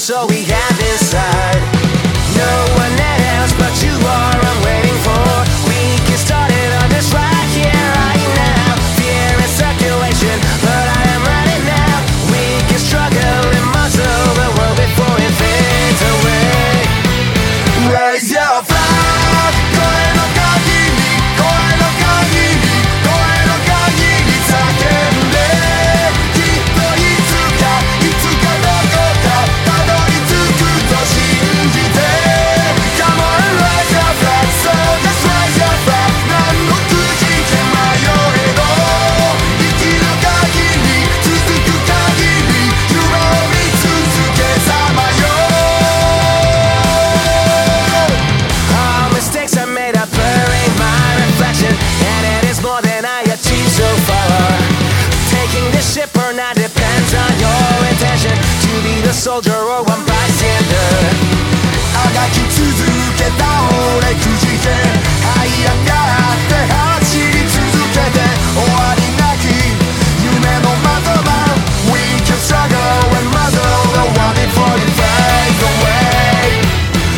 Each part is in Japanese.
all we have inside. No one else but you are I'm waiting for. We can start it on this right here, right now. Fear in circulation, but I am running now. We can struggle and muzzle the world before it fades away. Raise your flag, 声の限り、声の限り、声の限り叫んで、きっといつか、いつかどこかたどり着くと信じて。 Come on, raise your flag, so just raise your flag. 何のくじけ迷えど、生きる限り、続く限り、夢を見続けさまよ。All mistakes I made are blurring my reflection, and it is more than I achieved so far. Taking this ship or not depends on your intention to be the soldier or one bystander. あがき続けた俺くじけ這い上がって走り続けて終わりなき夢のまとま We can struggle and muzzle the one before it fades away.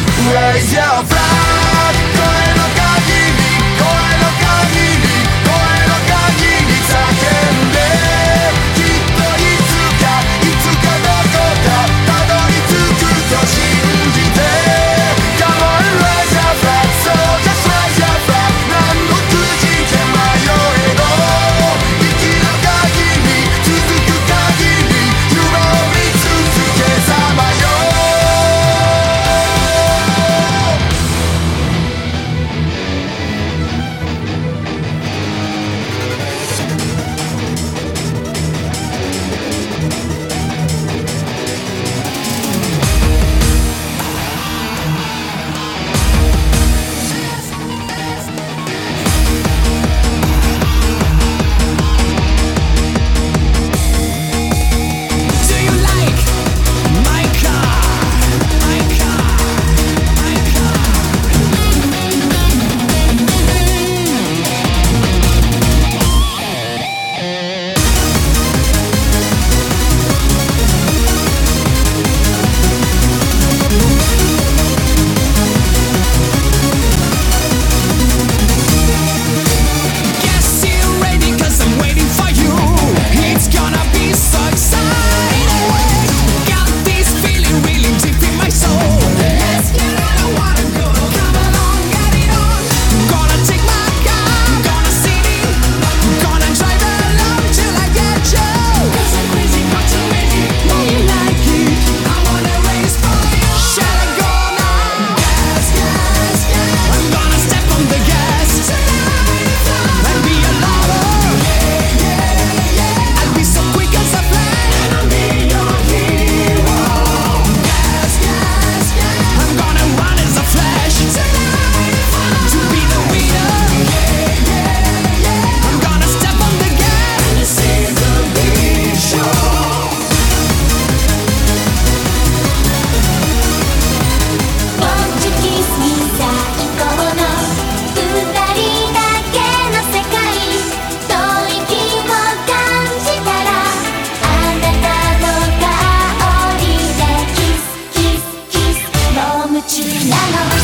Raise your flag, 声の限り、声の限り、声の限り叫んで、きっといつか、いつかどこかたどり着くと信じて。 Come on, raise your flag, so just raise your flag. 何のくじけ迷えど、生きる限り、続く限り、夢を見続けさまよ。Do you like my car? My car, my car. Guess you're ready 'cause I'm waiting for you. It's gonna be so exciting. Got this feeling really deep in my soul. Let's get on, I wanna go. Come along, get it on. Gonna take my car, gonna sit in, gonna drive along till I get you. 'Cause I'm crazy, got too many. Know you like it. I wanna race for you. Shall I go now? Gas, gas, gas. I'm gonna step on the gas tonight and be a lover. Yeah, yeah, yeah. I'll be so quick as a flash and I'll be your hero. Gas, gas, gas. I'm gonna run as a flash tonight to be the winner. Yeah, yeah, yeah. I'm gonna step on the gas and see the big show. ウォンチュキスに最高の二人だけの世界吐息を感じたらあなたの香りでキスキスキスもう夢中なの